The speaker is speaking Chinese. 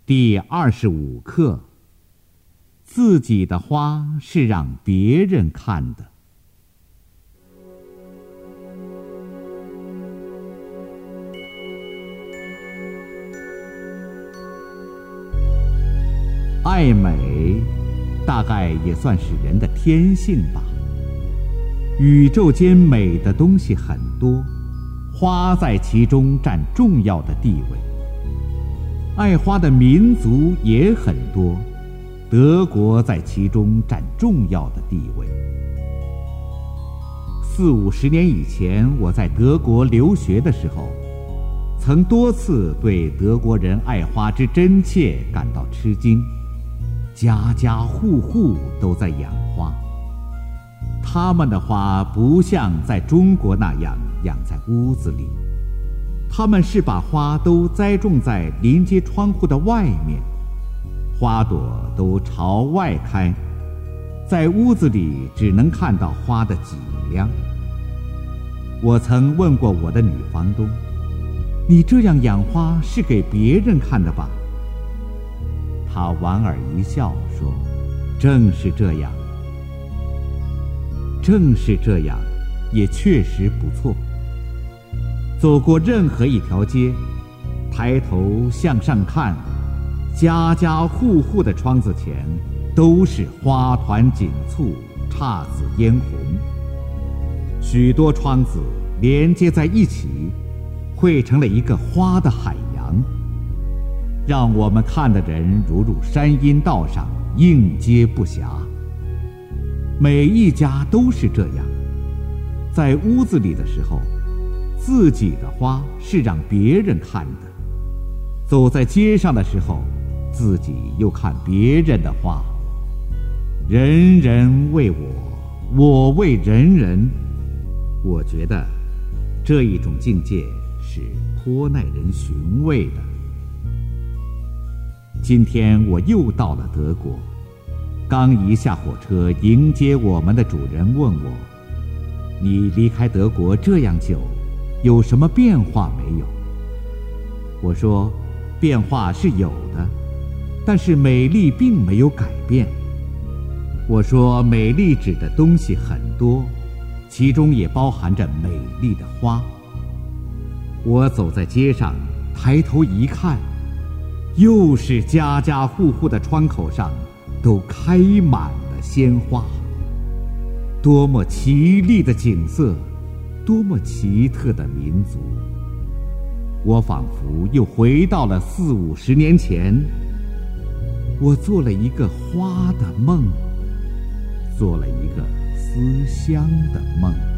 第25课：自己的花是让别人看的。爱美，大概也算是人的天性吧。宇宙间美的东西很多，花在其中占重要的地位。爱花的民族也很多，德国在其中占重要的地位。40-50年以前，我在德国留学的时候，曾多次对德国人爱花之真切感到吃惊。家家户户都在养花，他们的花不像在中国那样养在屋子里，他们是把花都栽种在临街窗户的外面，花朵都朝外开，在屋子里只能看到花的脊梁。我曾问过我的女房东，你这样养花是给别人看的吧？他莞尔一笑说，正是这样，也确实不错。走过任何一条街，抬头向上看，家家户户的窗子前都是花团锦簇，姹紫嫣红。许多窗子连接在一起，汇成了一个花的海洋，让我们看的人如入山阴道上，应接不暇。每一家都是这样，在屋子里的时候，自己的花是让别人看的；走在街上的时候，自己又看别人的花。人人为我，我为人人。我觉得这一种境界是颇耐人寻味的。今天我又到了德国，刚一下火车，迎接我们的主人问我，你离开德国这样久，有什么变化没有？我说，变化是有的，但是美丽并没有改变。我说，美丽指的东西很多，其中也包含着美丽的花。我走在街上，抬头一看，又是家家户户的窗口上都开满了鲜花。多么奇丽的景色，多么奇特的民族。我仿佛又回到了40-50年前，我做了一个花的梦，做了一个思乡的梦。